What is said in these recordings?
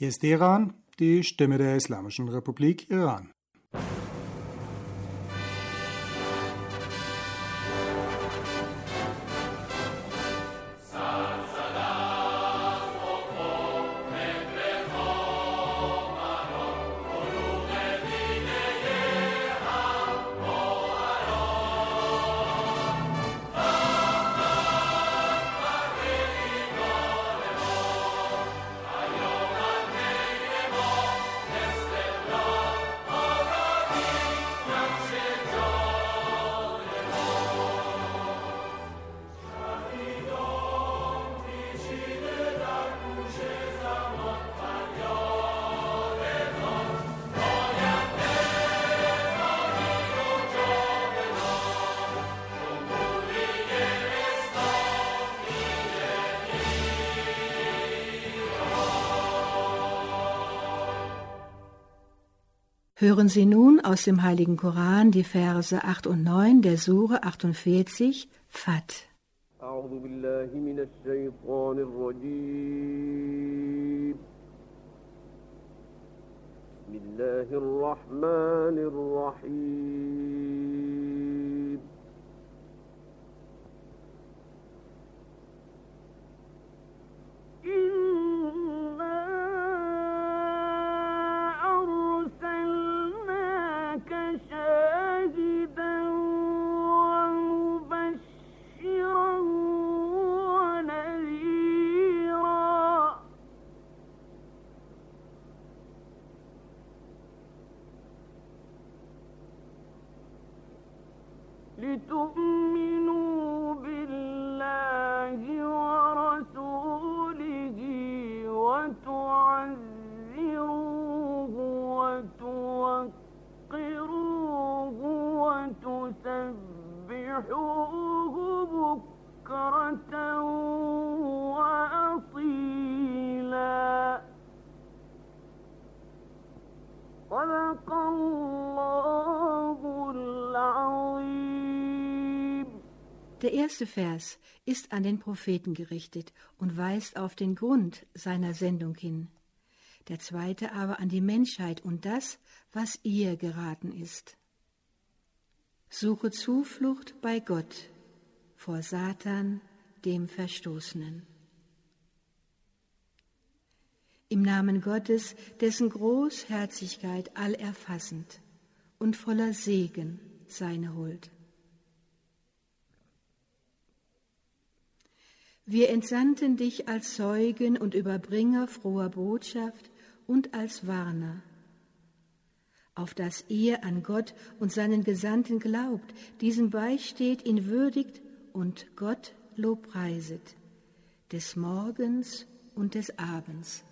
Hier ist Teheran, die Stimme der Islamischen Republik Iran. Hören Sie nun aus dem Heiligen Koran die Verse 8 und 9 der Sure 48, Fat. أعوذ بالله من الشيطان الرجيم بسم الله الرحمن الرحيم لتؤمنوا بالله ورسوله وتعزروه وتوقروه وتسبحوه بكرة وأصيلا صدق الله العظيم. Der erste Vers ist an den Propheten gerichtet und weist auf den Grund seiner Sendung hin. Der zweite aber an die Menschheit und das, was ihr geraten ist. Suche Zuflucht bei Gott vor Satan, dem Verstoßenen. Im Namen Gottes, dessen Großherzigkeit allerfassend und voller Segen seine Huld. Wir entsandten dich als Zeugen und Überbringer froher Botschaft und als Warner, auf dass ihr an Gott und seinen Gesandten glaubt, diesem beisteht, ihn würdigt und Gott lobpreiset, des Morgens und des Abends.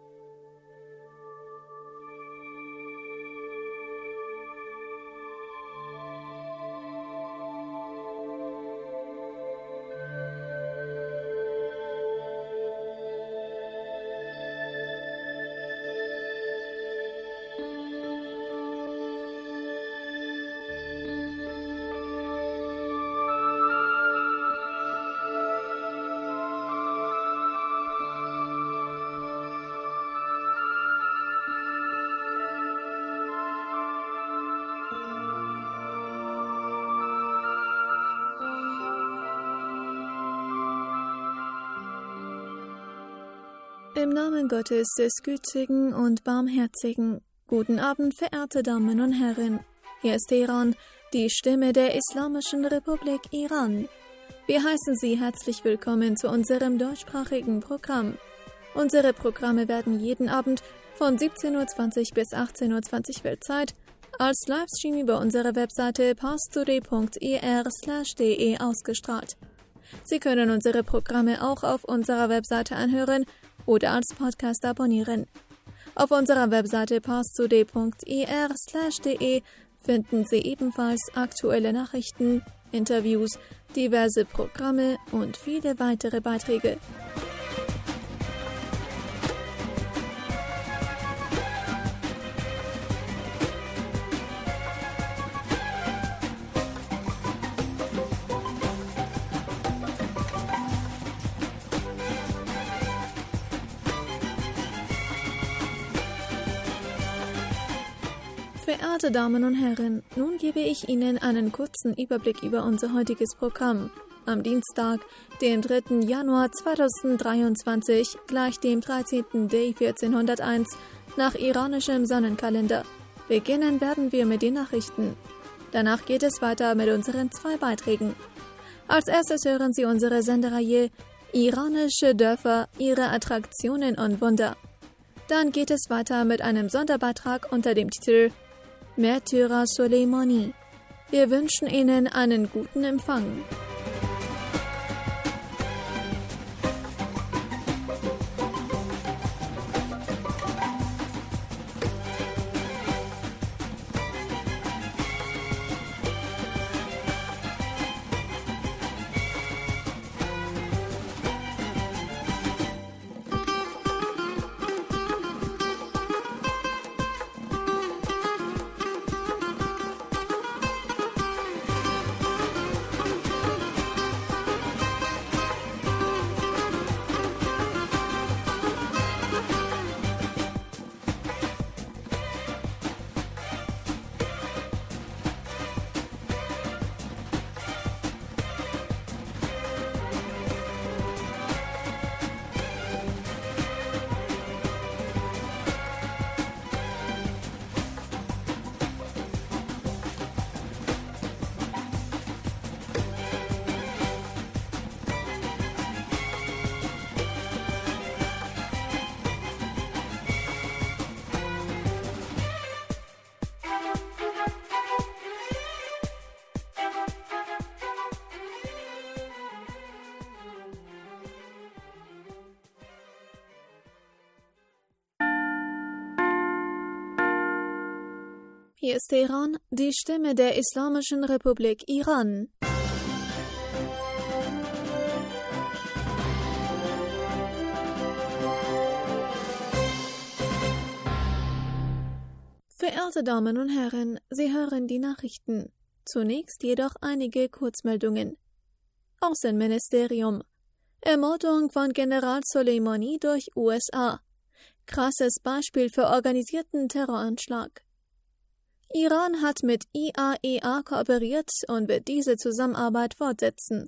Im Namen Gottes, des Gütigen und Barmherzigen. Guten Abend, verehrte Damen und Herren. Hier ist Teheran, die Stimme der Islamischen Republik Iran. Wir heißen Sie herzlich willkommen zu unserem deutschsprachigen Programm. Unsere Programme werden jeden Abend von 17:20 bis 18:20 Weltzeit als Livestream über unsere Webseite parstoday.ir/de ausgestrahlt. Sie können unsere Programme auch auf unserer Webseite anhören oder als Podcast abonnieren. Auf unserer Webseite parstoday.ir/de finden Sie ebenfalls aktuelle Nachrichten, Interviews, diverse Programme und viele weitere Beiträge. Verehrte Damen und Herren, nun gebe ich Ihnen einen kurzen Überblick über unser heutiges Programm. Am Dienstag, dem 3. Januar 2023, gleich dem 13. Day 1401 nach iranischem Sonnenkalender. Beginnen werden wir mit den Nachrichten. Danach geht es weiter mit unseren 2 Beiträgen. Als erstes hören Sie unsere Sendereihe Iranische Dörfer, ihre Attraktionen und Wunder. Dann geht es weiter mit einem Sonderbeitrag unter dem Titel Märtyrer Soleimani. Wir wünschen Ihnen einen guten Empfang. Hier ist Teheran, die Stimme der Islamischen Republik Iran. Verehrte Damen und Herren, Sie hören die Nachrichten. Zunächst jedoch einige Kurzmeldungen. Außenministerium. Ermordung von General Soleimani durch USA. Krasses Beispiel für organisierten Terroranschlag. Iran hat mit IAEA kooperiert und wird diese Zusammenarbeit fortsetzen.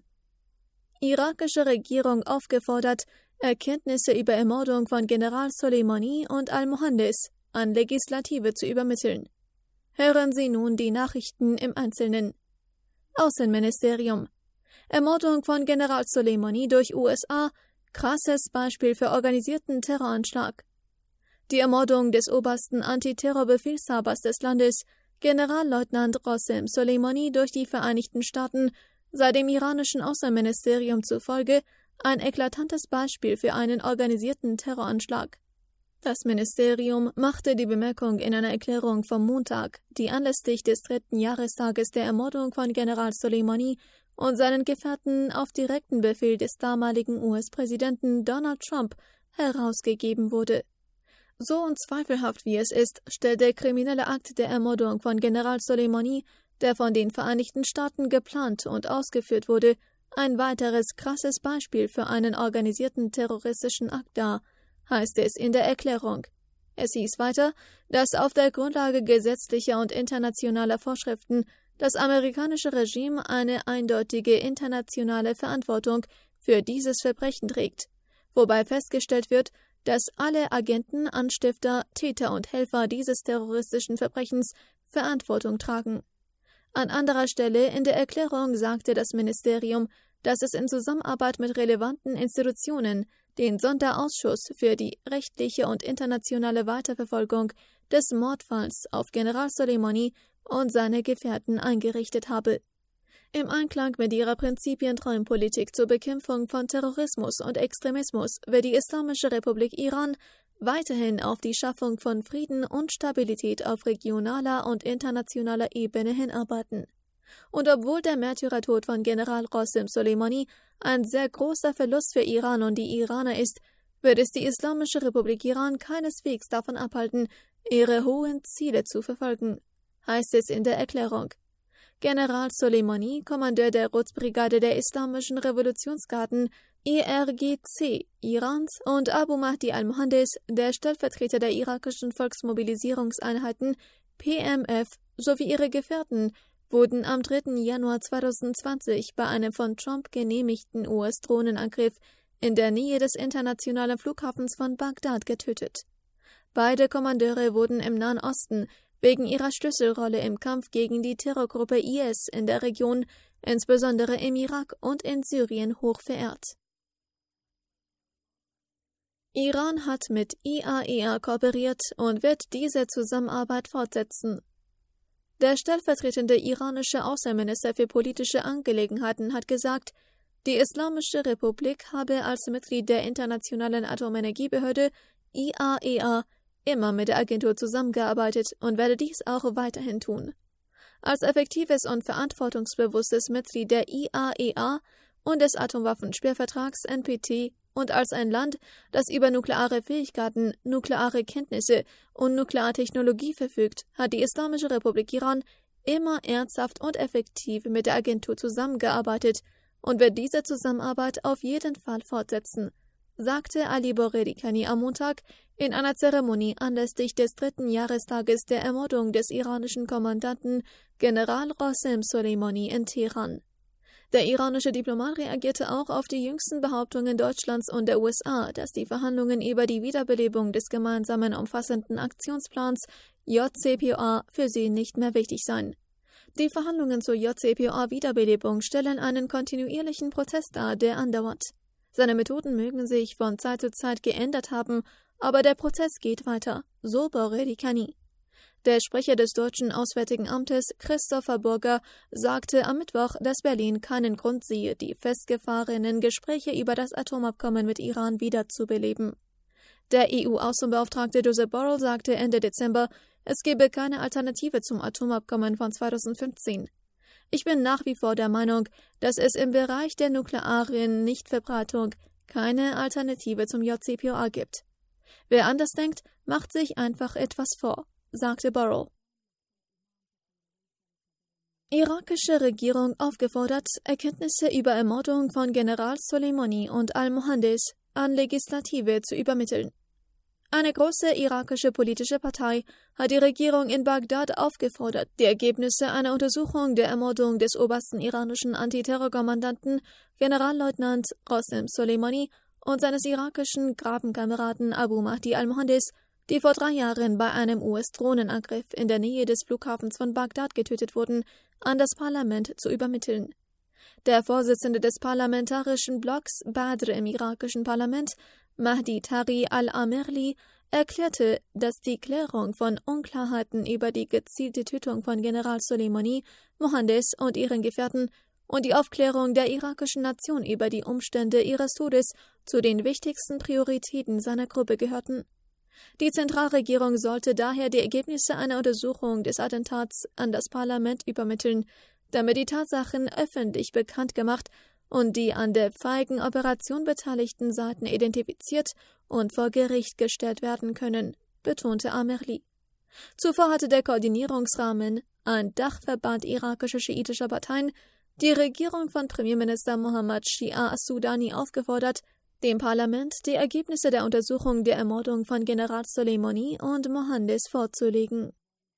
Irakische Regierung aufgefordert, Erkenntnisse über Ermordung von General Soleimani und Al-Mohandes an Legislative zu übermitteln. Hören Sie nun die Nachrichten im Einzelnen. Außenministerium. Ermordung von General Soleimani durch USA, krasses Beispiel für organisierten Terroranschlag. Die Ermordung des obersten Antiterrorbefehlshabers des Landes, Generalleutnant Qasem Soleimani, durch die Vereinigten Staaten sei dem iranischen Außenministerium zufolge ein eklatantes Beispiel für einen organisierten Terroranschlag. Das Ministerium machte die Bemerkung in einer Erklärung vom Montag, die anlässlich des 3. Jahrestages der Ermordung von General Soleimani und seinen Gefährten auf direkten Befehl des damaligen US-Präsidenten Donald Trump herausgegeben wurde. So unzweifelhaft wie es ist, stellt der kriminelle Akt der Ermordung von General Soleimani, der von den Vereinigten Staaten geplant und ausgeführt wurde, ein weiteres krasses Beispiel für einen organisierten terroristischen Akt dar, heißt es in der Erklärung. Es hieß weiter, dass auf der Grundlage gesetzlicher und internationaler Vorschriften das amerikanische Regime eine eindeutige internationale Verantwortung für dieses Verbrechen trägt, wobei festgestellt wird, dass alle Agenten, Anstifter, Täter und Helfer dieses terroristischen Verbrechens Verantwortung tragen. An anderer Stelle in der Erklärung sagte das Ministerium, dass es in Zusammenarbeit mit relevanten Institutionen den Sonderausschuss für die rechtliche und internationale Weiterverfolgung des Mordfalls auf General Soleimani und seine Gefährten eingerichtet habe. Im Einklang mit ihrer prinzipientreuen Politik zur Bekämpfung von Terrorismus und Extremismus wird die Islamische Republik Iran weiterhin auf die Schaffung von Frieden und Stabilität auf regionaler und internationaler Ebene hinarbeiten. Und obwohl der Märtyrertod von General Qasem Soleimani ein sehr großer Verlust für Iran und die Iraner ist, wird es die Islamische Republik Iran keineswegs davon abhalten, ihre hohen Ziele zu verfolgen, heißt es in der Erklärung. General Soleimani, Kommandeur der Quds-Brigade der Islamischen Revolutionsgarden IRGC Irans, und Abu Mahdi al-Mohandes, der Stellvertreter der irakischen Volksmobilisierungseinheiten PMF sowie ihre Gefährten wurden am 3. Januar 2020 bei einem von Trump genehmigten US-Drohnenangriff in der Nähe des internationalen Flughafens von Bagdad getötet. Beide Kommandeure wurden im Nahen Osten wegen ihrer Schlüsselrolle im Kampf gegen die Terrorgruppe IS in der Region, insbesondere im Irak und in Syrien, hoch verehrt. Iran hat mit IAEA kooperiert und wird diese Zusammenarbeit fortsetzen. Der stellvertretende iranische Außenminister für politische Angelegenheiten hat gesagt, die Islamische Republik habe als Mitglied der Internationalen Atomenergiebehörde IAEA immer mit der Agentur zusammengearbeitet und werde dies auch weiterhin tun. Als effektives und verantwortungsbewusstes Mitglied der IAEA und des Atomwaffensperrvertrags NPT und als ein Land, das über nukleare Fähigkeiten, nukleare Kenntnisse und Nukleartechnologie verfügt, hat die Islamische Republik Iran immer ernsthaft und effektiv mit der Agentur zusammengearbeitet und wird diese Zusammenarbeit auf jeden Fall fortsetzen, sagte Ali Bogherikhani am Montag in einer Zeremonie anlässlich des 3. Jahrestages der Ermordung des iranischen Kommandanten General Qasem Soleimani in Teheran. Der iranische Diplomat reagierte auch auf die jüngsten Behauptungen Deutschlands und der USA, dass die Verhandlungen über die Wiederbelebung des gemeinsamen umfassenden Aktionsplans JCPOA für sie nicht mehr wichtig seien. Die Verhandlungen zur JCPOA-Wiederbelebung stellen einen kontinuierlichen Prozess dar, der andauert. Seine Methoden mögen sich von Zeit zu Zeit geändert haben, aber der Prozess geht weiter, so Bogherikhani. Der Sprecher des deutschen Auswärtigen Amtes, Christopher Burger, sagte am Mittwoch, dass Berlin keinen Grund sehe, die festgefahrenen Gespräche über das Atomabkommen mit Iran wiederzubeleben. Der EU-Außenbeauftragte Josep Borrell sagte Ende Dezember, es gebe keine Alternative zum Atomabkommen von 2015. Ich bin nach wie vor der Meinung, dass es im Bereich der nuklearen Nichtverbreitung keine Alternative zum JCPOA gibt. Wer anders denkt, macht sich einfach etwas vor, sagte Borrell. Irakische Regierung aufgefordert, Erkenntnisse über Ermordung von General Soleimani und Al-Mohandes an Legislative zu übermitteln. Eine große irakische politische Partei hat die Regierung in Bagdad aufgefordert, die Ergebnisse einer Untersuchung der Ermordung des obersten iranischen Antiterrorkommandanten Generalleutnant Qasem Soleimani und seines irakischen Grabenkameraden Abu Mahdi al-Mohandes, die vor 3 Jahren bei einem US-Drohnenangriff in der Nähe des Flughafens von Bagdad getötet wurden, an das Parlament zu übermitteln. Der Vorsitzende des parlamentarischen Blocks Badr im irakischen Parlament, Mahdi Taghi al-Amerli, erklärte, dass die Klärung von Unklarheiten über die gezielte Tötung von General Soleimani, Mohandes und ihren Gefährten und die Aufklärung der irakischen Nation über die Umstände ihres Todes zu den wichtigsten Prioritäten seiner Gruppe gehörten. Die Zentralregierung sollte daher die Ergebnisse einer Untersuchung des Attentats an das Parlament übermitteln, damit die Tatsachen öffentlich bekannt gemacht und die an der feigen Operation beteiligten Seiten identifiziert und vor Gericht gestellt werden können, betonte Amerli. Zuvor hatte der Koordinierungsrahmen, ein Dachverband irakischer schiitischer Parteien, die Regierung von Premierminister Mohammad Shia as-Sudani aufgefordert, dem Parlament die Ergebnisse der Untersuchung der Ermordung von General Soleimani und Mohandes vorzulegen.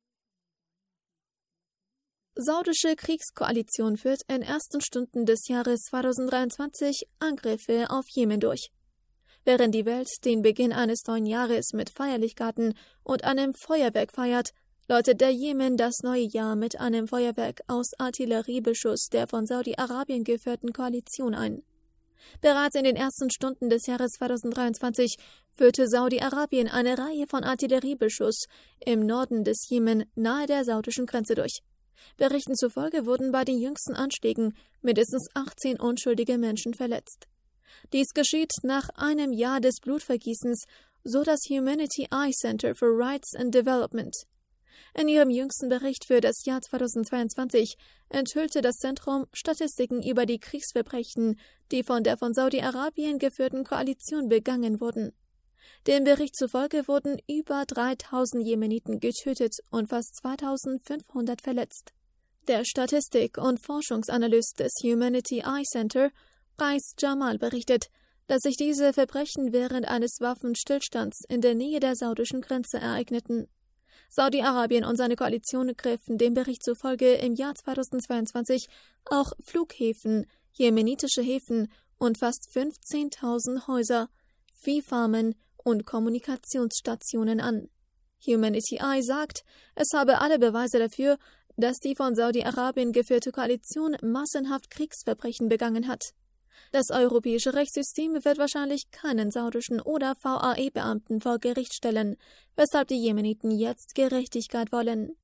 Saudische Kriegskoalition führt in ersten Stunden des Jahres 2023 Angriffe auf Jemen durch. Während die Welt den Beginn eines neuen Jahres mit Feierlichkeiten und einem Feuerwerk feiert, läutet der Jemen das neue Jahr mit einem Feuerwerk aus Artilleriebeschuss der von Saudi-Arabien geführten Koalition ein. Bereits in den ersten Stunden des Jahres 2023 führte Saudi-Arabien eine Reihe von Artilleriebeschuss im Norden des Jemen nahe der saudischen Grenze durch. Berichten zufolge wurden bei den jüngsten Anschlägen mindestens 18 unschuldige Menschen verletzt. Dies geschieht nach einem Jahr des Blutvergießens, so das Humanity Eye Center for Rights and Development. In ihrem jüngsten Bericht für das Jahr 2022 enthüllte das Zentrum Statistiken über die Kriegsverbrechen, die von der von Saudi-Arabien geführten Koalition begangen wurden. Dem Bericht zufolge wurden über 3000 Jemeniten getötet und fast 2500 verletzt. Der Statistik- und Forschungsanalyst des Humanity Eye Center, Qais Jamal, berichtet, dass sich diese Verbrechen während eines Waffenstillstands in der Nähe der saudischen Grenze ereigneten. Saudi-Arabien und seine Koalition griffen dem Bericht zufolge im Jahr 2022 auch Flughäfen, jemenitische Häfen und fast 15.000 Häuser, Viehfarmen und Kommunikationsstationen an. Humanity Eye sagt, es habe alle Beweise dafür, dass die von Saudi-Arabien geführte Koalition massenhaft Kriegsverbrechen begangen hat. Das europäische Rechtssystem wird wahrscheinlich keinen saudischen oder VAE-Beamten vor Gericht stellen, weshalb die Jemeniten jetzt Gerechtigkeit wollen.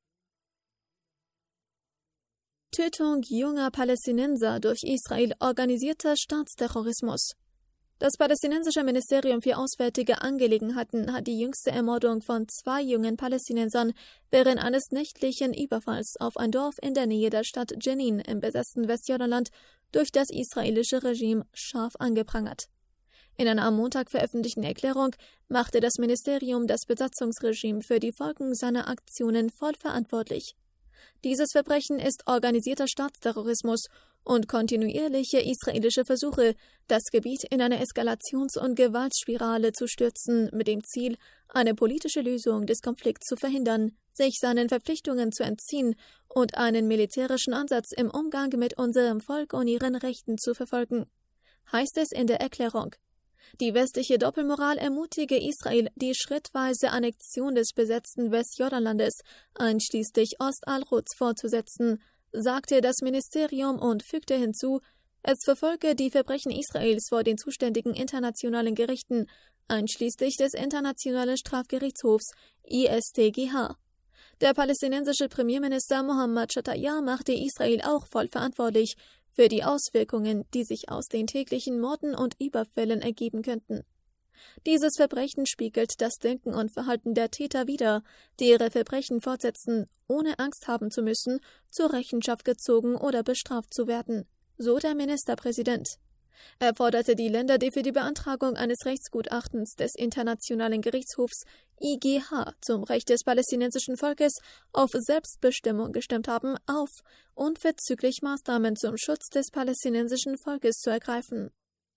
Tötung junger Palästinenser durch Israel organisierter Staatsterrorismus. Das palästinensische Ministerium für Auswärtige Angelegenheiten hat die jüngste Ermordung von 2 jungen Palästinensern während eines nächtlichen Überfalls auf ein Dorf in der Nähe der Stadt Jenin im besetzten Westjordanland durch das israelische Regime scharf angeprangert. In einer am Montag veröffentlichten Erklärung machte das Ministerium das Besatzungsregime für die Folgen seiner Aktionen voll verantwortlich. Dieses Verbrechen ist organisierter Staatsterrorismus und kontinuierliche israelische Versuche, das Gebiet in eine Eskalations- und Gewaltspirale zu stürzen, mit dem Ziel, eine politische Lösung des Konflikts zu verhindern, sich seinen Verpflichtungen zu entziehen und einen militärischen Ansatz im Umgang mit unserem Volk und ihren Rechten zu verfolgen, heißt es in der Erklärung. Die westliche Doppelmoral ermutige Israel, die schrittweise Annexion des besetzten Westjordanlandes, einschließlich Ost-al-Quds, fortzusetzen, sagte das Ministerium und fügte hinzu, es verfolge die Verbrechen Israels vor den zuständigen internationalen Gerichten, einschließlich des Internationalen Strafgerichtshofs ISTGH. Der palästinensische Premierminister Mohammad Shatayyeh machte Israel auch voll verantwortlich für die Auswirkungen, die sich aus den täglichen Morden und Überfällen ergeben könnten. Dieses Verbrechen spiegelt das Denken und Verhalten der Täter wider, die ihre Verbrechen fortsetzen, ohne Angst haben zu müssen, zur Rechenschaft gezogen oder bestraft zu werden, so der Ministerpräsident. Er forderte die Länder, die für die Beantragung eines Rechtsgutachtens des Internationalen Gerichtshofs IGH zum Recht des palästinensischen Volkes auf Selbstbestimmung gestimmt haben, auf, unverzüglich Maßnahmen zum Schutz des palästinensischen Volkes zu ergreifen.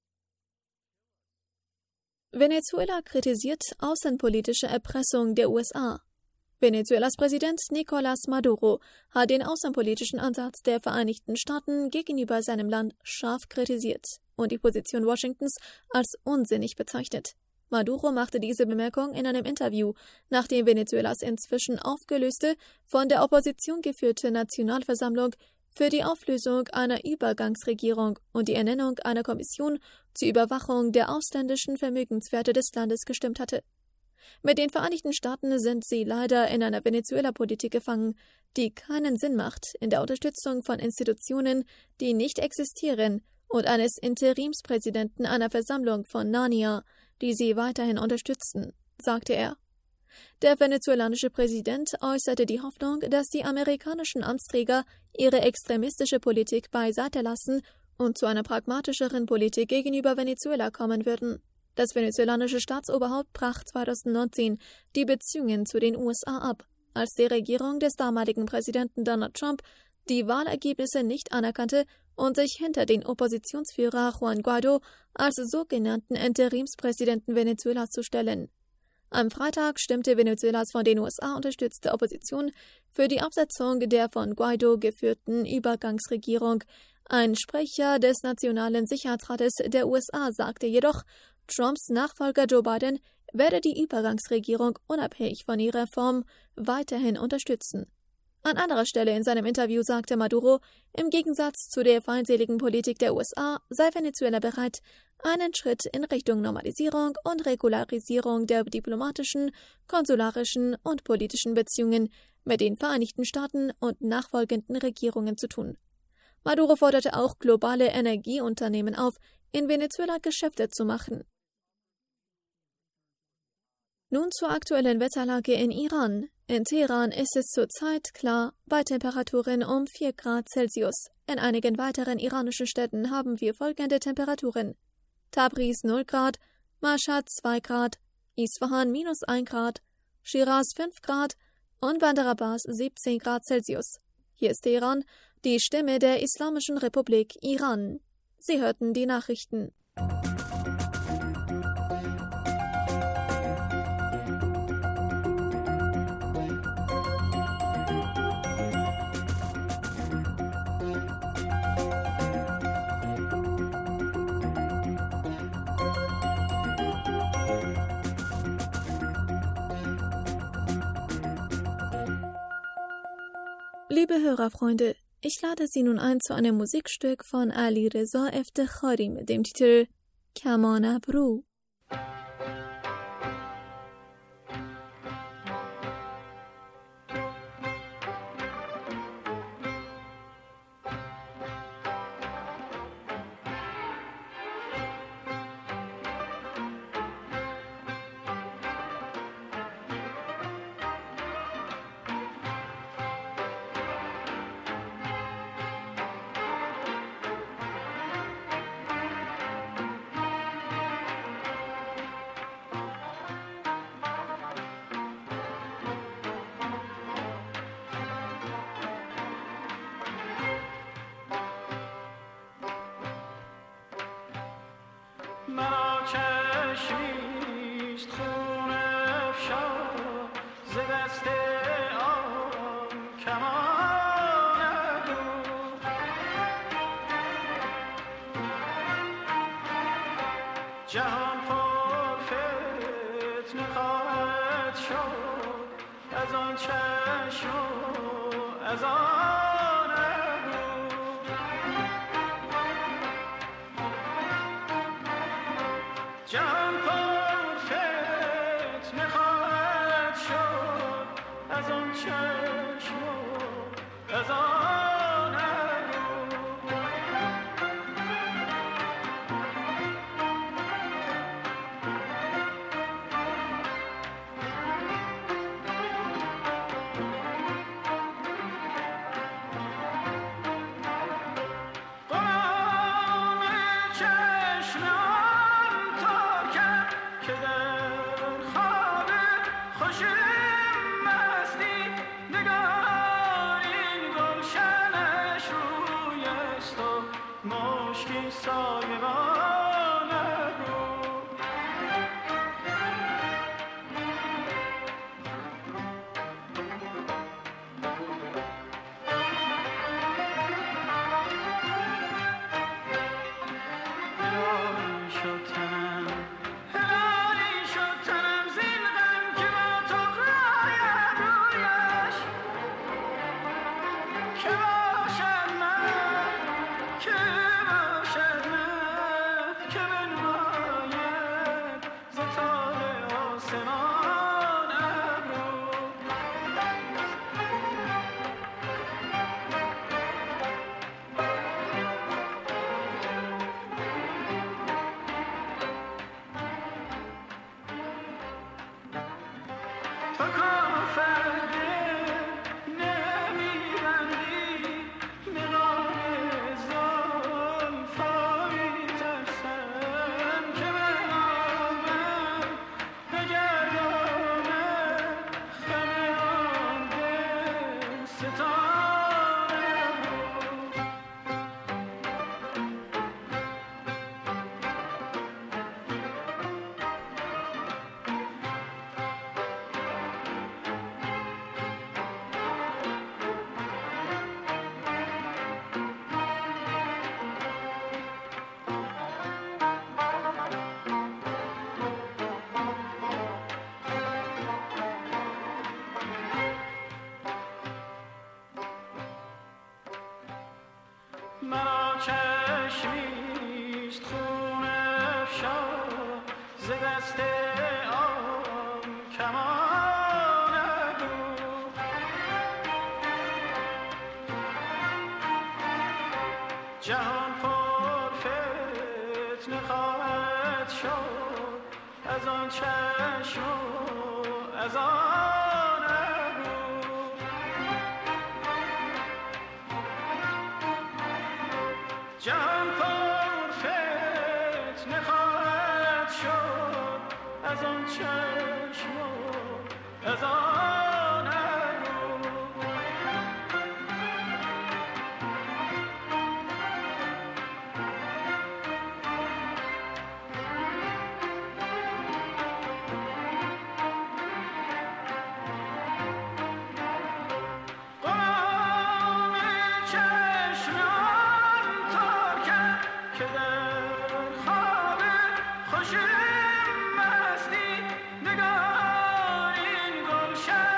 Venezuela kritisiert außenpolitische Erpressung der USA. Venezuelas Präsident Nicolás Maduro hat den außenpolitischen Ansatz der Vereinigten Staaten gegenüber seinem Land scharf kritisiert und die Position Washingtons als unsinnig bezeichnet. Maduro machte diese Bemerkung in einem Interview, nachdem Venezuelas inzwischen aufgelöste, von der Opposition geführte Nationalversammlung für die Auflösung einer Übergangsregierung und die Ernennung einer Kommission zur Überwachung der ausländischen Vermögenswerte des Landes gestimmt hatte. Mit den Vereinigten Staaten sind sie leider in einer Venezuela-Politik gefangen, die keinen Sinn macht in der Unterstützung von Institutionen, die nicht existieren, und eines Interimspräsidenten einer Versammlung von Narnia, die sie weiterhin unterstützen, sagte er. Der venezuelanische Präsident äußerte die Hoffnung, dass die amerikanischen Amtsträger ihre extremistische Politik beiseite lassen und zu einer pragmatischeren Politik gegenüber Venezuela kommen würden. Das venezuelanische Staatsoberhaupt brach 2019 die Beziehungen zu den USA ab, als die Regierung des damaligen Präsidenten Donald Trump die Wahlergebnisse nicht anerkannte und sich hinter den Oppositionsführer Juan Guaidó als sogenannten Interimspräsidenten Venezuelas zu stellen. Am Freitag stimmte Venezuelas von den USA unterstützte Opposition für die Absetzung der von Guaidó geführten Übergangsregierung. Ein Sprecher des Nationalen Sicherheitsrates der USA sagte jedoch, Trumps Nachfolger Joe Biden werde die Übergangsregierung unabhängig von ihrer Form weiterhin unterstützen. An anderer Stelle in seinem Interview sagte Maduro, im Gegensatz zu der feindseligen Politik der USA sei Venezuela bereit, einen Schritt in Richtung Normalisierung und Regularisierung der diplomatischen, konsularischen und politischen Beziehungen mit den Vereinigten Staaten und nachfolgenden Regierungen zu tun. Maduro forderte auch globale Energieunternehmen auf, in Venezuela Geschäfte zu machen. Nun zur aktuellen Wetterlage in Iran. In Teheran ist es zurzeit klar, bei Temperaturen um 4 Grad Celsius. In einigen weiteren iranischen Städten haben wir folgende Temperaturen: Tabriz 0 Grad, Mashhad 2 Grad, Isfahan -1 Grad, Shiraz 5 Grad und Bandar Abbas 17 Grad Celsius. Hier ist Teheran, die Stimme der Islamischen Republik Iran. Sie hörten die Nachrichten. Liebe Hörerfreunde, ich lade Sie nun ein zu einem Musikstück von Ali Reza Eftekhari mit dem Titel Kaman Abru. چشمیست خون افشا ز دست آن کمان ابرو جهان پر فتنه خواهد شد از آن چشم و از آن ابرو جهان پر فتنه خواهد شد از آن چشم و از آن ابرو مرا چشمیست خون افشا ز دست آن کمان ابرو جهان پر فتنه خواهد شد از آن چشم و از آن ابرو جهان پر فتنه خواهد شد از آن چشم و از آن ابرو Shine.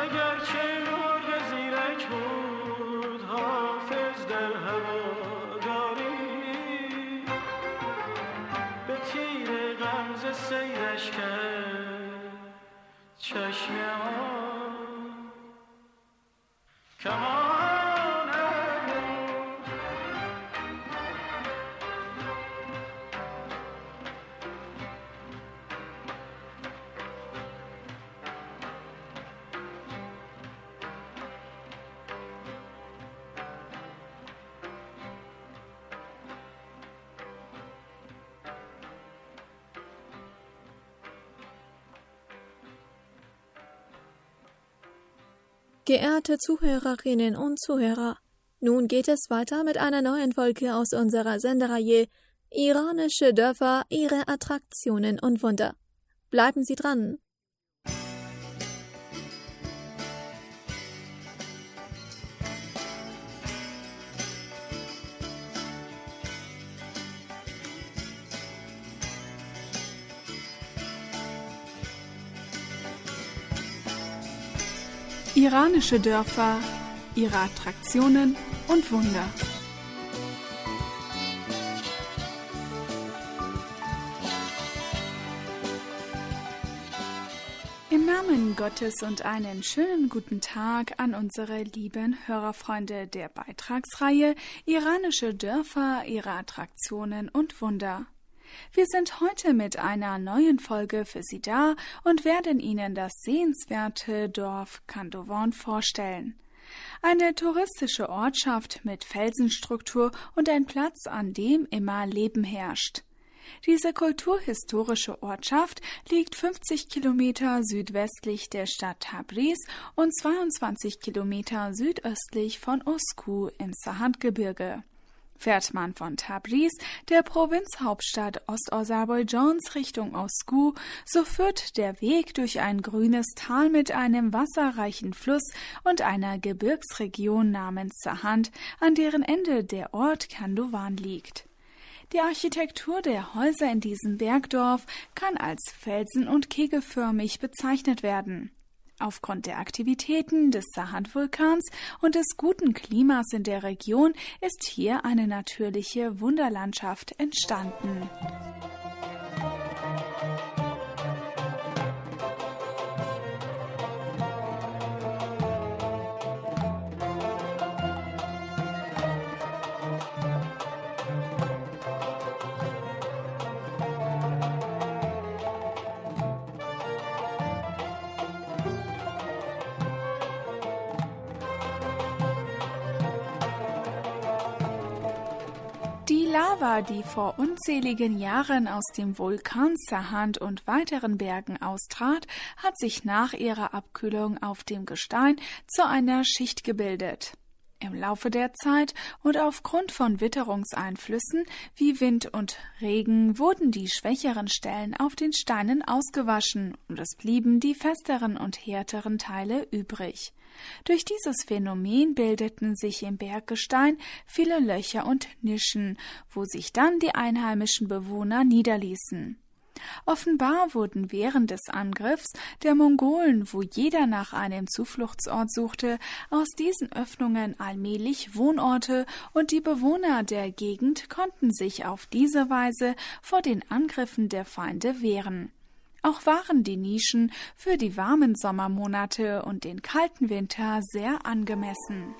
اگرچه مرغ زیرک بود حافظ در هواداری، به تیر غمزه سیرش کرد چشم کمان. Geehrte Zuhörerinnen und Zuhörer, nun geht es weiter mit einer neuen Folge aus unserer Sendereihe Iranische Dörfer, ihre Attraktionen und Wunder. Bleiben Sie dran! Iranische Dörfer, ihre Attraktionen und Wunder. Im Namen Gottes und einen schönen guten Tag an unsere lieben Hörerfreunde der Beitragsreihe Iranische Dörfer, ihre Attraktionen und Wunder. Wir sind heute mit einer neuen Folge für Sie da und werden Ihnen das sehenswerte Dorf Khandovan vorstellen. Eine touristische Ortschaft mit Felsenstruktur und ein Platz, an dem immer Leben herrscht. Diese kulturhistorische Ortschaft liegt 50 Kilometer südwestlich der Stadt Tabriz und 22 Kilometer südöstlich von Osku im Sahand-Gebirge. Fährt man von Tabriz, der Provinzhauptstadt Ostaserbaidschans, Richtung Osku, so führt der Weg durch ein grünes Tal mit einem wasserreichen Fluss und einer Gebirgsregion namens Sahand, an deren Ende der Ort Khandovan liegt. Die Architektur der Häuser in diesem Bergdorf kann als felsen- und kegelförmig bezeichnet werden. Aufgrund der Aktivitäten des Sahand-Vulkans und des guten Klimas in der Region ist hier eine natürliche Wunderlandschaft entstanden. Die Lava, die vor unzähligen Jahren aus dem Vulkan Sahand und weiteren Bergen austrat, hat sich nach ihrer Abkühlung auf dem Gestein zu einer Schicht gebildet. Im Laufe der Zeit und aufgrund von Witterungseinflüssen wie Wind und Regen wurden die schwächeren Stellen auf den Steinen ausgewaschen und es blieben die festeren und härteren Teile übrig. Durch dieses Phänomen bildeten sich im Berggestein viele Löcher und Nischen, wo sich dann die einheimischen Bewohner niederließen. Offenbar wurden während des Angriffs der Mongolen, wo jeder nach einem Zufluchtsort suchte, aus diesen Öffnungen allmählich Wohnorte und die Bewohner der Gegend konnten sich auf diese Weise vor den Angriffen der Feinde wehren. Auch waren die Nischen für die warmen Sommermonate und den kalten Winter sehr angemessen.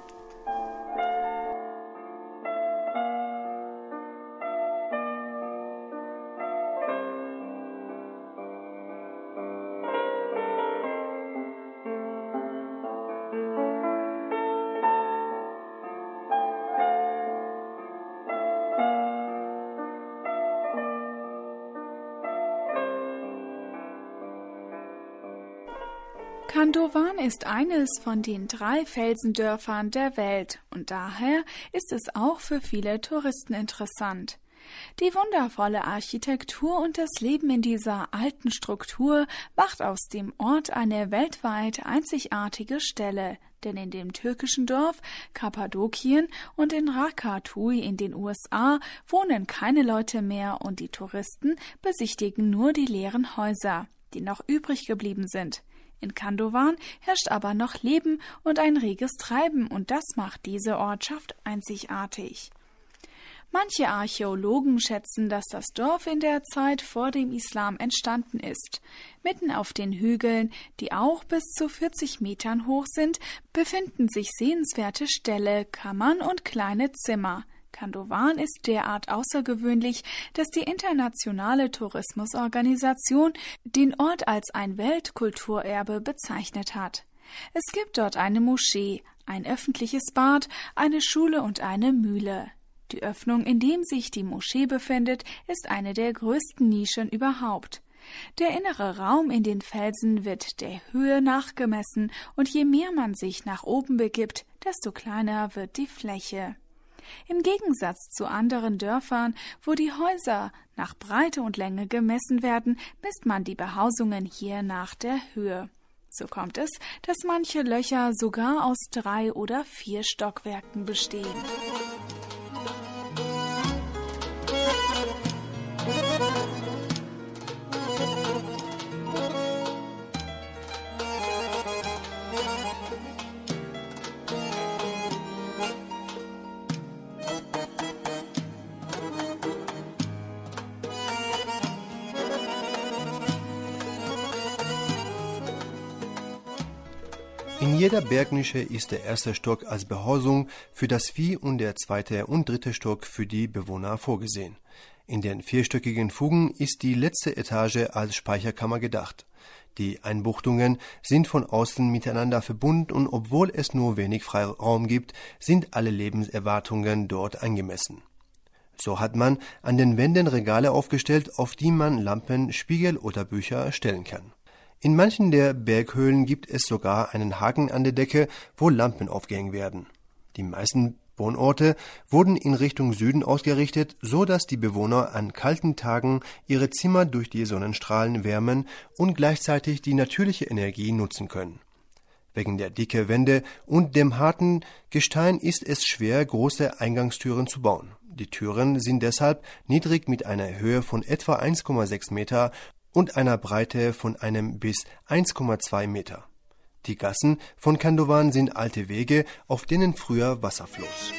Khandovan ist eines von den 3 Felsendörfern der Welt und daher ist es auch für viele Touristen interessant. Die wundervolle Architektur und das Leben in dieser alten Struktur macht aus dem Ort eine weltweit einzigartige Stelle, denn in dem türkischen Dorf Kappadokien und in Ratatouille in den USA wohnen keine Leute mehr und die Touristen besichtigen nur die leeren Häuser, die noch übrig geblieben sind. In Kandowan herrscht aber noch Leben und ein reges Treiben, und das macht diese Ortschaft einzigartig. Manche Archäologen schätzen, dass das Dorf in der Zeit vor dem Islam entstanden ist. Mitten auf den Hügeln, die auch bis zu 40 Metern hoch sind, befinden sich sehenswerte Ställe, Kammern und kleine Zimmer. Kandowan ist derart außergewöhnlich, dass die internationale Tourismusorganisation den Ort als ein Weltkulturerbe bezeichnet hat. Es gibt dort eine Moschee, ein öffentliches Bad, eine Schule und eine Mühle. Die Öffnung, in dem sich die Moschee befindet, ist eine der größten Nischen überhaupt. Der innere Raum in den Felsen wird der Höhe nachgemessen, und je mehr man sich nach oben begibt, desto kleiner wird die Fläche. Im Gegensatz zu anderen Dörfern, wo die Häuser nach Breite und Länge gemessen werden, misst man die Behausungen hier nach der Höhe. So kommt es, dass manche Löcher sogar aus 3 oder 4 Stockwerken bestehen. In jeder Bergnische ist der erste Stock als Behausung für das Vieh und der zweite und dritte Stock für die Bewohner vorgesehen. In den 4stöckigen Fugen ist die letzte Etage als Speicherkammer gedacht. Die Einbuchtungen sind von außen miteinander verbunden, und obwohl es nur wenig Freiraum gibt, sind alle Lebenserwartungen dort angemessen. So hat man an den Wänden Regale aufgestellt, auf die man Lampen, Spiegel oder Bücher stellen kann. In manchen der Berghöhlen gibt es sogar einen Haken an der Decke, wo Lampen aufgehängt werden. Die meisten Wohnorte wurden in Richtung Süden ausgerichtet, so dass die Bewohner an kalten Tagen ihre Zimmer durch die Sonnenstrahlen wärmen und gleichzeitig die natürliche Energie nutzen können. Wegen der dicken Wände und dem harten Gestein ist es schwer, große Eingangstüren zu bauen. Die Türen sind deshalb niedrig mit einer Höhe von etwa 1,6 Meter und einer Breite von einem bis 1,2 Meter. Die Gassen von Kandowan sind alte Wege, auf denen früher Wasser floss.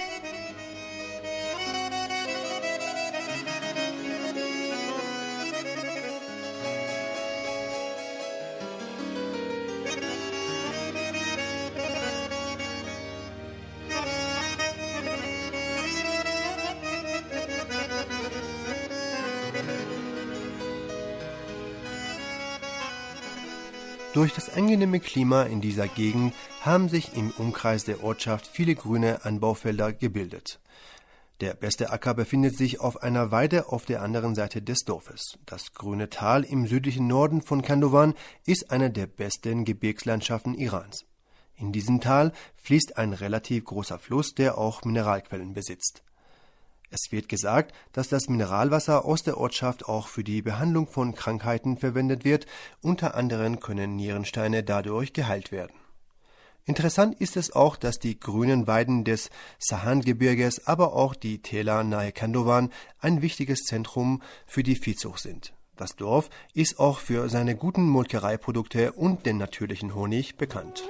Durch das angenehme Klima in dieser Gegend haben sich im Umkreis der Ortschaft viele grüne Anbaufelder gebildet. Der beste Acker befindet sich auf einer Weide auf der anderen Seite des Dorfes. Das grüne Tal im südlichen Norden von Kandowan ist eine der besten Gebirgslandschaften Irans. In diesem Tal fließt ein relativ großer Fluss, der auch Mineralquellen besitzt. Es wird gesagt, dass das Mineralwasser aus der Ortschaft auch für die Behandlung von Krankheiten verwendet wird. Unter anderem können Nierensteine dadurch geheilt werden. Interessant ist es auch, dass die grünen Weiden des Sahan-Gebirges, aber auch die Täler nahe Kandowan ein wichtiges Zentrum für die Viehzucht sind. Das Dorf ist auch für seine guten Molkereiprodukte und den natürlichen Honig bekannt.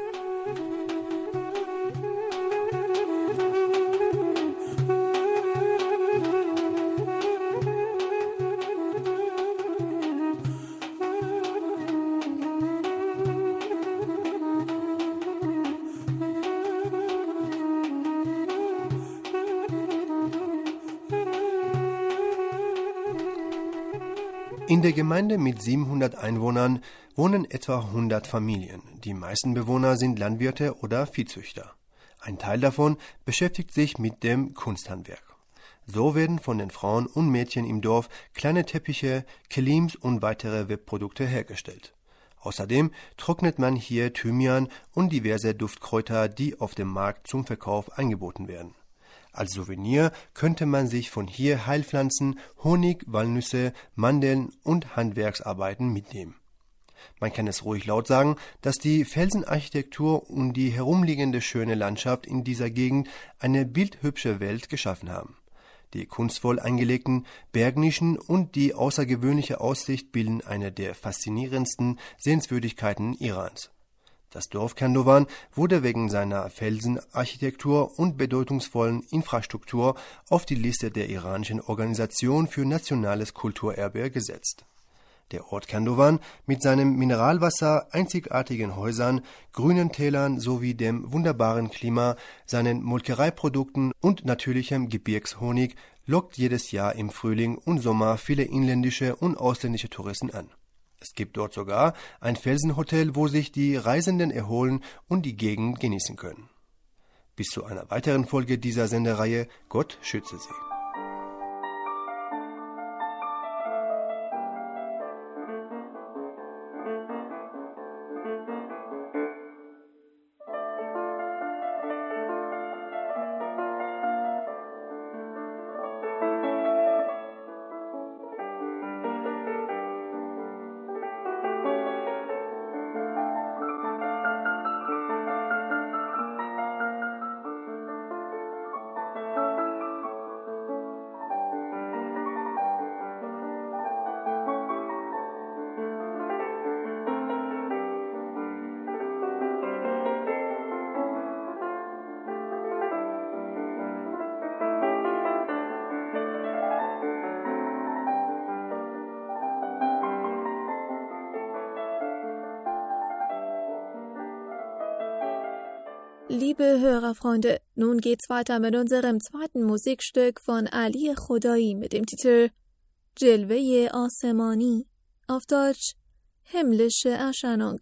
In der Gemeinde mit 700 Einwohnern wohnen etwa 100 Familien. Die meisten Bewohner sind Landwirte oder Viehzüchter. Ein Teil davon beschäftigt sich mit dem Kunsthandwerk. So werden von den Frauen und Mädchen im Dorf kleine Teppiche, Kelims und weitere Webprodukte hergestellt. Außerdem trocknet man hier Thymian und diverse Duftkräuter, die auf dem Markt zum Verkauf angeboten werden. Als Souvenir könnte man sich von hier Heilpflanzen, Honig, Walnüsse, Mandeln und Handwerksarbeiten mitnehmen. Man kann es ruhig laut sagen, dass die Felsenarchitektur und die herumliegende schöne Landschaft in dieser Gegend eine bildhübsche Welt geschaffen haben. Die kunstvoll eingelegten Bergnischen und die außergewöhnliche Aussicht bilden eine der faszinierendsten Sehenswürdigkeiten Irans. Das Dorf Kandovan wurde wegen seiner Felsenarchitektur und bedeutungsvollen Infrastruktur auf die Liste der iranischen Organisation für nationales Kulturerbe gesetzt. Der Ort Kandovan mit seinem Mineralwasser, einzigartigen Häusern, grünen Tälern sowie dem wunderbaren Klima, seinen Molkereiprodukten und natürlichem Gebirgshonig lockt jedes Jahr im Frühling und Sommer viele inländische und ausländische Touristen an. Es gibt dort sogar ein Felsenhotel, wo sich die Reisenden erholen und die Gegend genießen können. Bis zu einer weiteren Folge dieser Sendereihe. Gott schütze Sie. Liebe Hörerfreunde, nun geht's weiter mit unserem zweiten Musikstück von Ali Khodai mit dem Titel Jelwe-i Asemani, auf Deutsch Himmlische Erscheinung.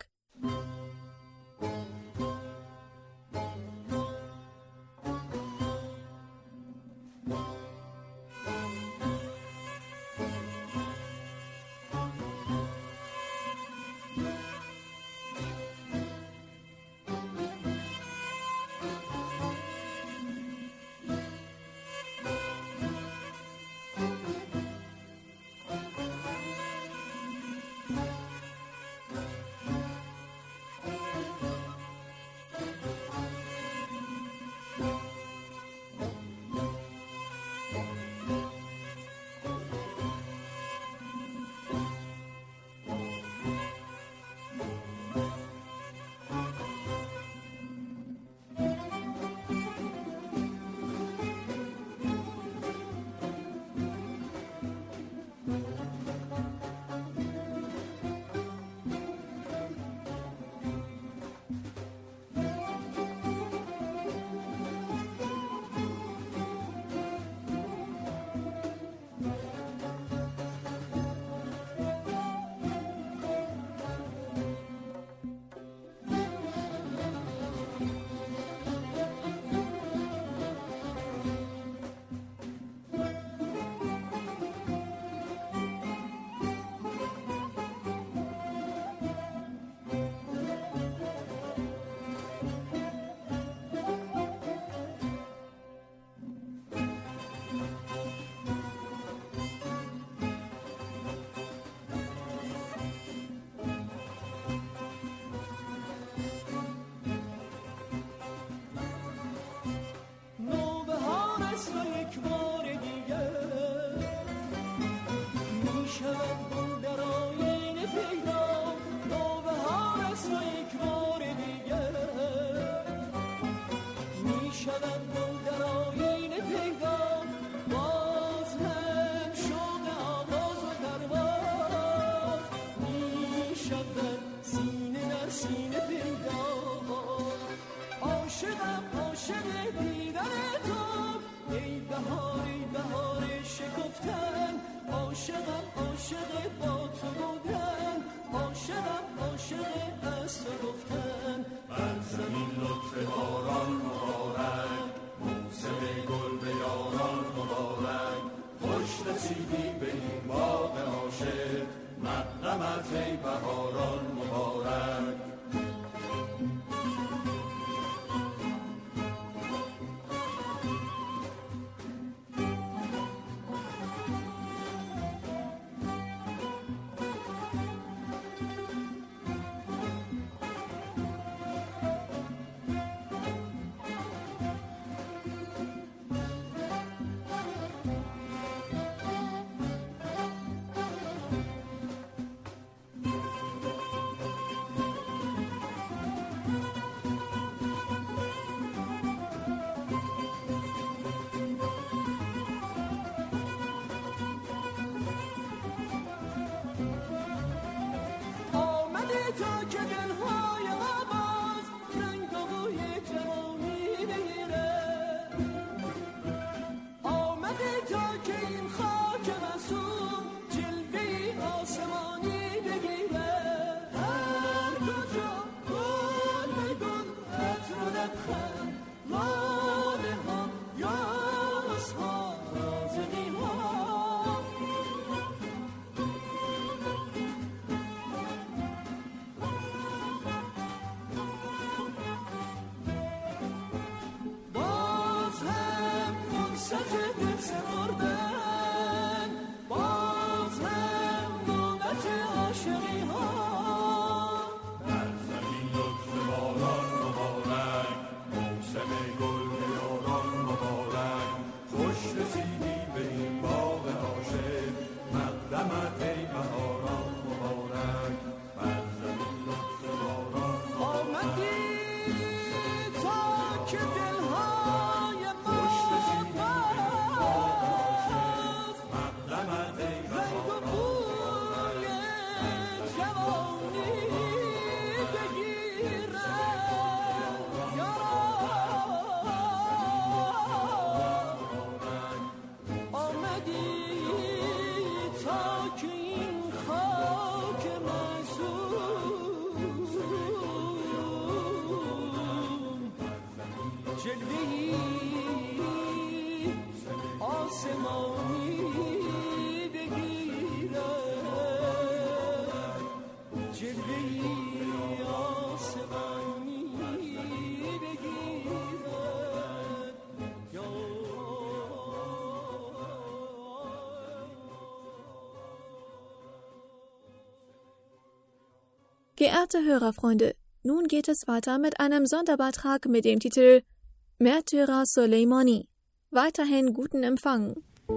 Geehrte Hörerfreunde, nun geht es weiter mit einem Sonderbeitrag mit dem Titel Märtyrer Soleimani. Weiterhin guten Empfang.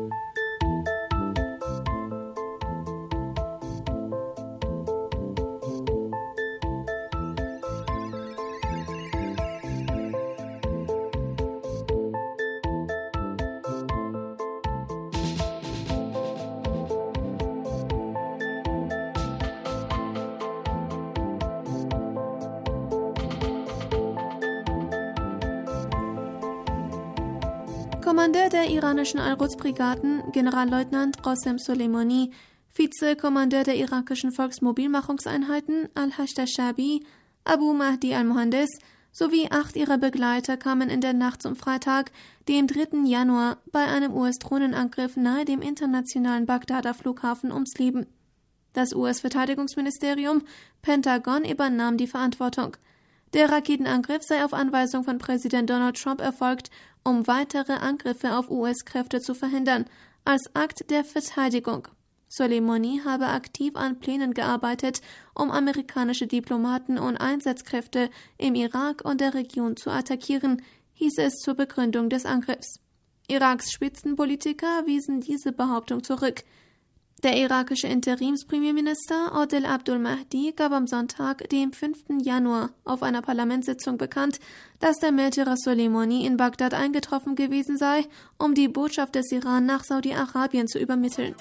Kommandeur der iranischen Al-Quds-Brigaden, Generalleutnant Qasem Soleimani, Vizekommandeur der irakischen Volksmobilmachungseinheiten Al-Hashd Shabi, Abu Mahdi al-Mohandes sowie 8 ihrer Begleiter kamen in der Nacht zum Freitag, dem 3. Januar, bei einem US-Drohnenangriff nahe dem internationalen Bagdader Flughafen ums Leben. Das US-Verteidigungsministerium Pentagon übernahm die Verantwortung. Der Raketenangriff sei auf Anweisung von Präsident Donald Trump erfolgt, um weitere Angriffe auf US-Kräfte zu verhindern, als Akt der Verteidigung. Soleimani habe aktiv an Plänen gearbeitet, um amerikanische Diplomaten und Einsatzkräfte im Irak und der Region zu attackieren, hieß es zur Begründung des Angriffs. Iraks Spitzenpolitiker wiesen diese Behauptung zurück. Der irakische Interimspremierminister Adel Abdul Mahdi gab am Sonntag, dem 5. Januar, auf einer Parlamentssitzung bekannt, dass der Märtyrer Soleimani in Bagdad eingetroffen gewesen sei, um die Botschaft des Iran nach Saudi-Arabien zu übermitteln.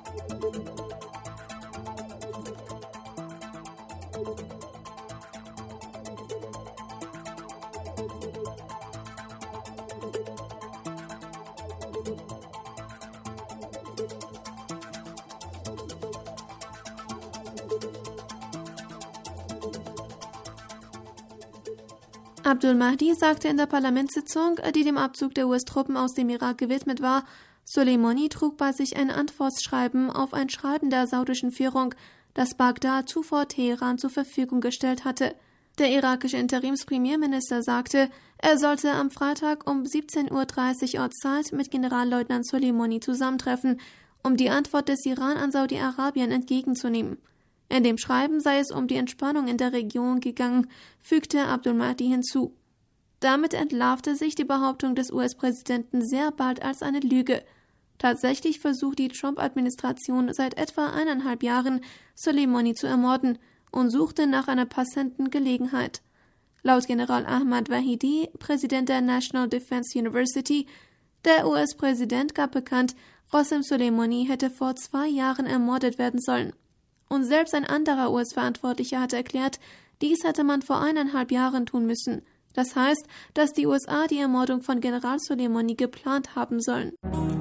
Abdul Mahdi sagte in der Parlamentssitzung, die dem Abzug der US-Truppen aus dem Irak gewidmet war, Soleimani trug bei sich ein Antwortschreiben auf ein Schreiben der saudischen Führung, das Bagdad zuvor Teheran zur Verfügung gestellt hatte. Der irakische Interimspremierminister sagte, er sollte am Freitag um 17:30 Uhr Ortszeit mit Generalleutnant Soleimani zusammentreffen, um die Antwort des Iran an Saudi-Arabien entgegenzunehmen. In dem Schreiben sei es um die Entspannung in der Region gegangen, fügte Abdul Mahdi hinzu. Damit entlarvte sich die Behauptung des US-Präsidenten sehr bald als eine Lüge. Tatsächlich versucht die Trump-Administration seit etwa 1,5 Jahren, Soleimani zu ermorden und suchte nach einer passenden Gelegenheit. Laut General Ahmad Vahidi, Präsident der National Defense University, der US-Präsident gab bekannt, Qasem Soleimani hätte vor 2 Jahren ermordet werden sollen. und selbst ein anderer US-Verantwortlicher hatte erklärt, dies hätte man vor 1,5 Jahren tun müssen. Das heißt, dass die USA die Ermordung von General Soleimani geplant haben sollen.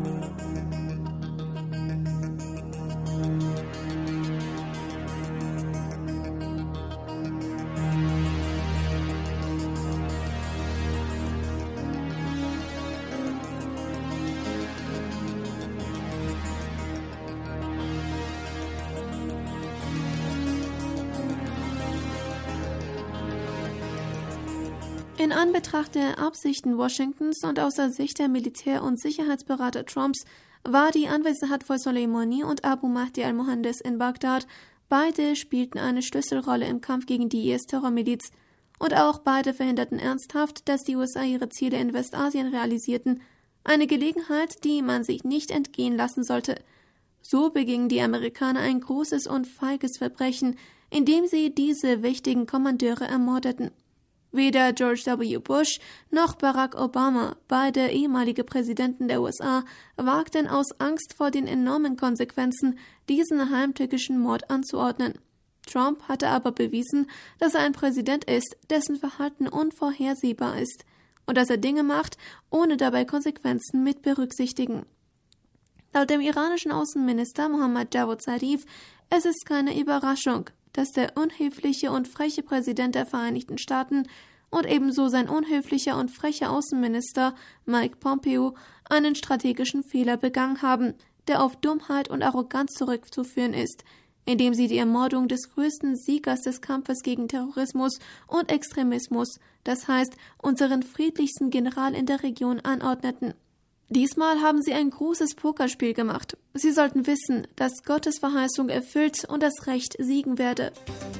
In Anbetracht der Absichten Washingtons und aus der Sicht der Militär- und Sicherheitsberater Trumps war die Anwesenheit von Soleimani und Abu Mahdi al-Mohandes in Bagdad, beide spielten eine Schlüsselrolle im Kampf gegen die IS-Terrormiliz und auch beide verhinderten ernsthaft, dass die USA ihre Ziele in Westasien realisierten, eine Gelegenheit, die man sich nicht entgehen lassen sollte. So begingen die Amerikaner ein großes und feiges Verbrechen, indem sie diese wichtigen Kommandeure ermordeten. Weder George W. Bush noch Barack Obama, beide ehemalige Präsidenten der USA, wagten aus Angst vor den enormen Konsequenzen, diesen heimtückischen Mord anzuordnen. Trump hatte aber bewiesen, dass er ein Präsident ist, dessen Verhalten unvorhersehbar ist und dass er Dinge macht, ohne dabei Konsequenzen mit berücksichtigen. Laut dem iranischen Außenminister Mohammad Javad Zarif ist es keine Überraschung, dass der unhöfliche und freche Präsident der Vereinigten Staaten und ebenso sein unhöflicher und frecher Außenminister Mike Pompeo einen strategischen Fehler begangen haben, der auf Dummheit und Arroganz zurückzuführen ist, indem sie die Ermordung des größten Siegers des Kampfes gegen Terrorismus und Extremismus, das heißt unseren friedlichsten General in der Region, anordneten. Diesmal haben sie ein großes Pokerspiel gemacht. Sie sollten wissen, dass Gottes Verheißung erfüllt und das Recht siegen werde.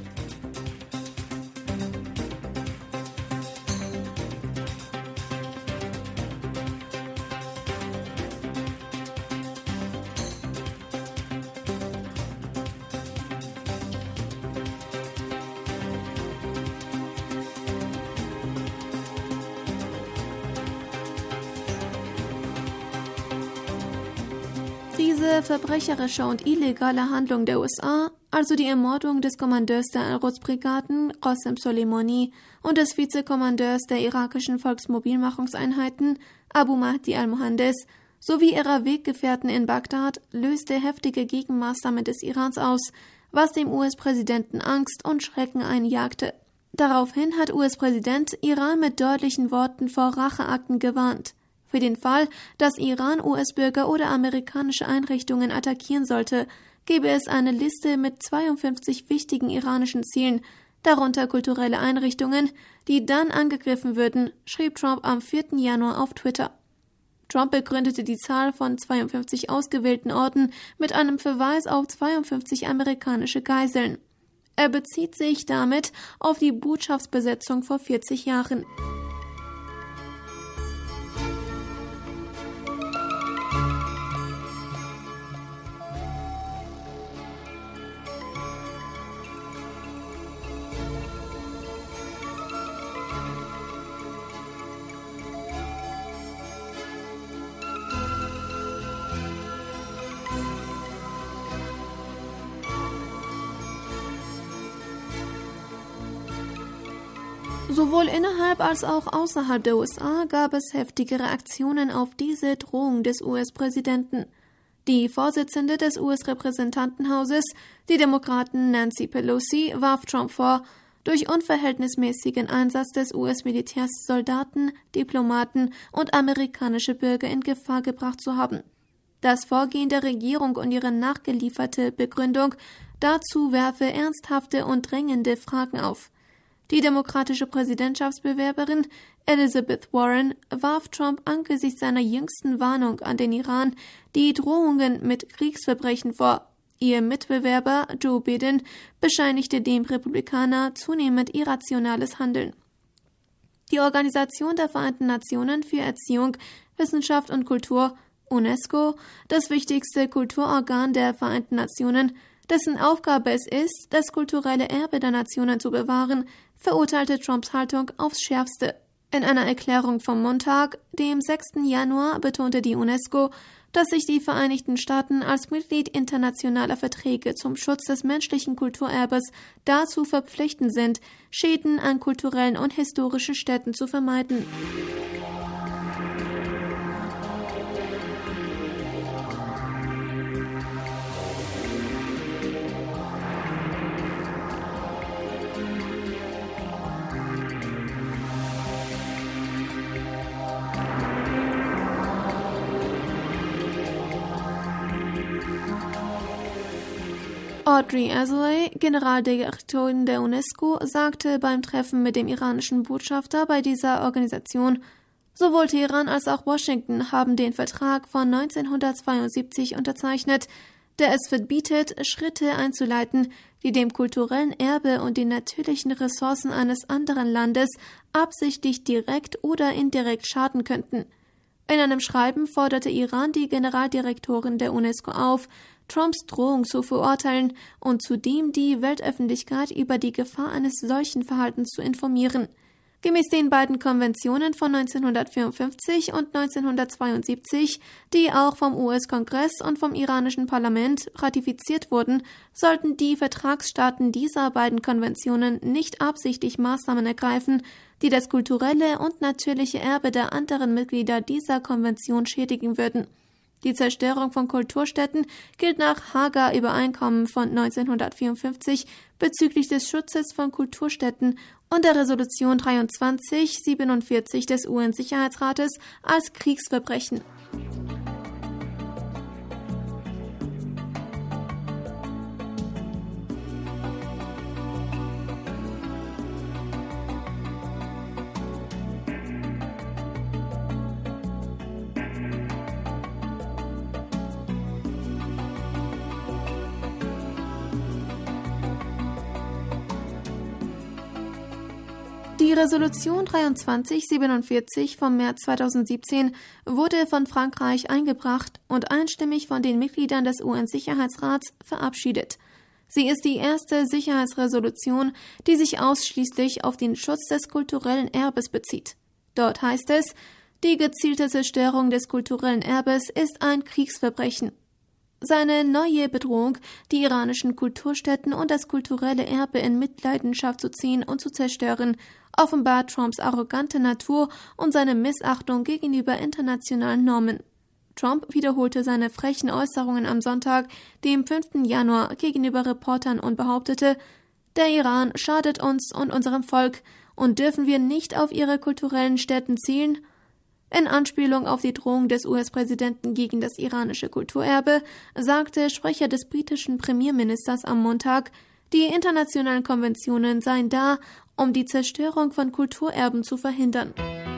Diese verbrecherische und illegale Handlung der USA, also die Ermordung des Kommandeurs der Al-Quds-Brigaden Qasem Soleimani und des Vizekommandeurs der irakischen Volksmobilmachungseinheiten Abu Mahdi al-Mohandes sowie ihrer Weggefährten in Bagdad, löste heftige Gegenmaßnahmen des Irans aus, was dem US-Präsidenten Angst und Schrecken einjagte. Daraufhin hat US-Präsident Iran mit deutlichen Worten vor Racheakten gewarnt. Für den Fall, dass Iran US-Bürger oder amerikanische Einrichtungen attackieren sollte, gäbe es eine Liste mit 52 wichtigen iranischen Zielen, darunter kulturelle Einrichtungen, die dann angegriffen würden, schrieb Trump am 4. Januar auf Twitter. Trump begründete die Zahl von 52 ausgewählten Orten mit einem Verweis auf 52 amerikanische Geiseln. Er bezieht sich damit auf die Botschaftsbesetzung vor 40 Jahren. Sowohl innerhalb als auch außerhalb der USA gab es heftige Reaktionen auf diese Drohung des US-Präsidenten. Die Vorsitzende des US-Repräsentantenhauses, die Demokratin Nancy Pelosi, warf Trump vor, durch unverhältnismäßigen Einsatz des US-Militärs Soldaten, Diplomaten und amerikanische Bürger in Gefahr gebracht zu haben. Das Vorgehen der Regierung und ihre nachgelieferte Begründung dazu werfe ernsthafte und drängende Fragen auf. Die demokratische Präsidentschaftsbewerberin Elizabeth Warren warf Trump angesichts seiner jüngsten Warnung an den Iran die Drohungen mit Kriegsverbrechen vor. Ihr Mitbewerber Joe Biden bescheinigte dem Republikaner zunehmend irrationales Handeln. Die Organisation der Vereinten Nationen für Erziehung, Wissenschaft und Kultur, UNESCO, das wichtigste Kulturorgan der Vereinten Nationen, dessen Aufgabe es ist, das kulturelle Erbe der Nationen zu bewahren, verurteilte Trumps Haltung aufs Schärfste. In einer Erklärung vom Montag, dem 6. Januar, betonte die UNESCO, dass sich die Vereinigten Staaten als Mitglied internationaler Verträge zum Schutz des menschlichen Kulturerbes dazu verpflichtend sind, Schäden an kulturellen und historischen Stätten zu vermeiden. Audrey Azoulay, Generaldirektorin der UNESCO, sagte beim Treffen mit dem iranischen Botschafter bei dieser Organisation, sowohl Teheran als auch Washington haben den Vertrag von 1972 unterzeichnet, der es verbietet, Schritte einzuleiten, die dem kulturellen Erbe und den natürlichen Ressourcen eines anderen Landes absichtlich direkt oder indirekt schaden könnten. In einem Schreiben forderte Iran die Generaldirektorin der UNESCO auf, Trumps Drohung zu verurteilen und zudem die Weltöffentlichkeit über die Gefahr eines solchen Verhaltens zu informieren. Gemäß den beiden Konventionen von 1954 und 1972, die auch vom US-Kongress und vom iranischen Parlament ratifiziert wurden, sollten die Vertragsstaaten dieser beiden Konventionen nicht absichtlich Maßnahmen ergreifen, die das kulturelle und natürliche Erbe der anderen Mitglieder dieser Konvention schädigen würden. Die Zerstörung von Kulturstätten gilt nach Haager Übereinkommen von 1954 bezüglich des Schutzes von Kulturstätten und der Resolution 2347 des UN-Sicherheitsrates als Kriegsverbrechen. Die Resolution 2347 vom März 2017 wurde von Frankreich eingebracht und einstimmig von den Mitgliedern des UN-Sicherheitsrats verabschiedet. Sie ist die erste Sicherheitsresolution, die sich ausschließlich auf den Schutz des kulturellen Erbes bezieht. Dort heißt es, die gezielte Zerstörung des kulturellen Erbes ist ein Kriegsverbrechen. Seine neue Bedrohung, die iranischen Kulturstätten und das kulturelle Erbe in Mitleidenschaft zu ziehen und zu zerstören, offenbart Trumps arrogante Natur und seine Missachtung gegenüber internationalen Normen. Trump wiederholte seine frechen Äußerungen am Sonntag, dem 5. Januar, gegenüber Reportern und behauptete, der Iran schadet uns und unserem Volk und dürfen wir nicht auf ihre kulturellen Stätten zielen? In Anspielung auf die Drohung des US-Präsidenten gegen das iranische Kulturerbe sagte Sprecher des britischen Premierministers am Montag, die internationalen Konventionen seien da, um die Zerstörung von Kulturerben zu verhindern.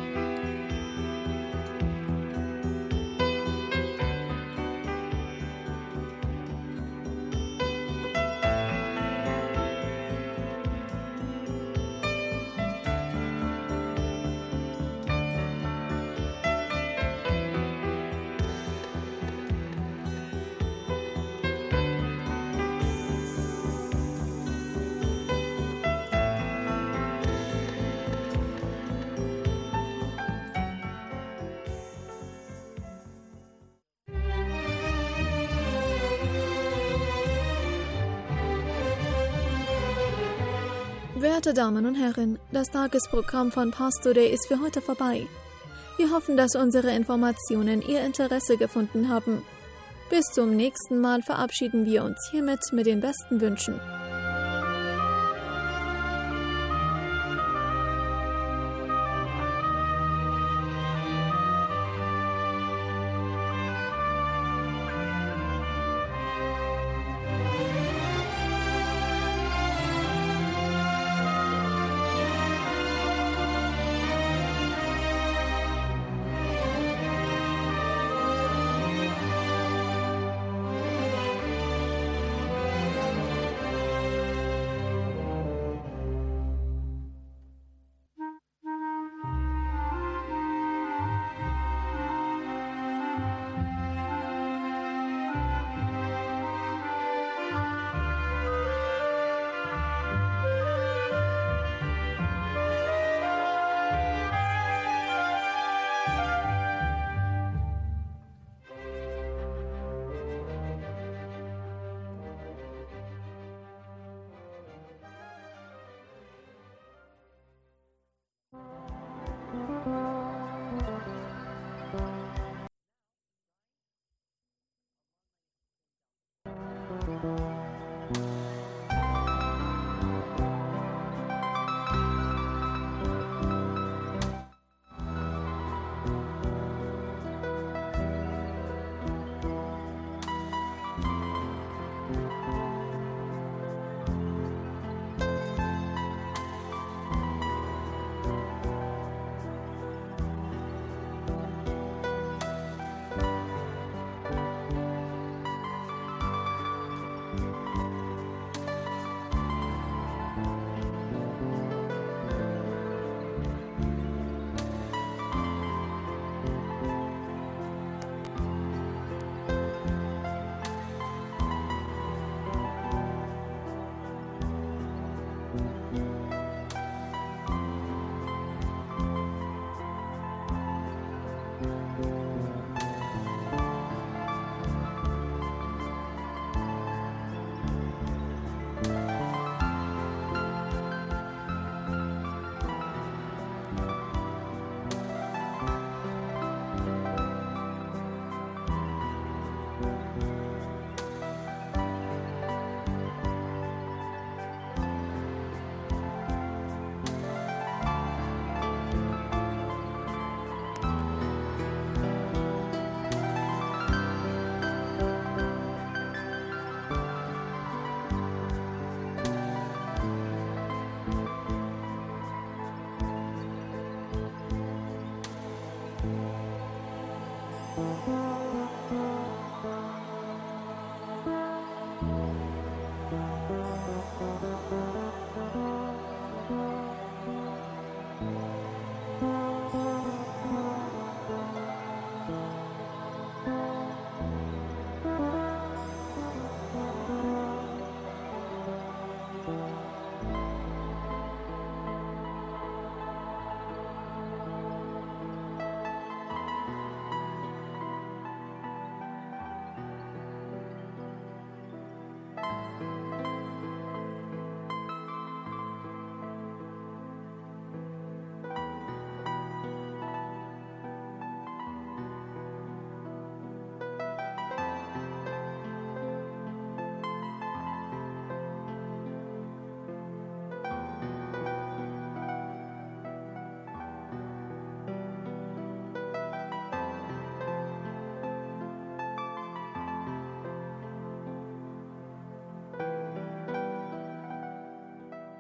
Werte Damen und Herren, das Tagesprogramm von Pastor Day ist für heute vorbei. Wir hoffen, dass unsere Informationen Ihr Interesse gefunden haben. Bis zum nächsten Mal verabschieden wir uns hiermit mit den besten Wünschen.